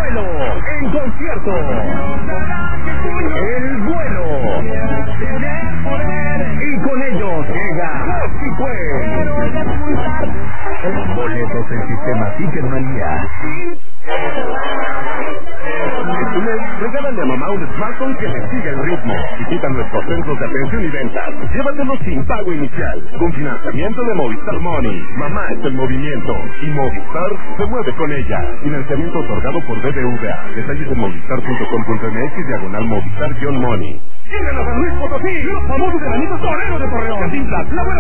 vuelo en concierto. El vuelo. Y con ellos llega boletos en sistema Ticketmanía. Este mes, regálale a mamá un smartphone que le siga el ritmo. Visita nuestros centros de atención y ventas. Llévatelo sin pago inicial, con financiamiento de Movistar Money. Mamá es el movimiento y Movistar se mueve con ella. Financiamiento otorgado por BBVA. Detalles en movistar.com.mx/Movistar-Money. Llegan a San Luis Potosí, los famosos enanitos toreros de Torreón. Cantinflas, la buena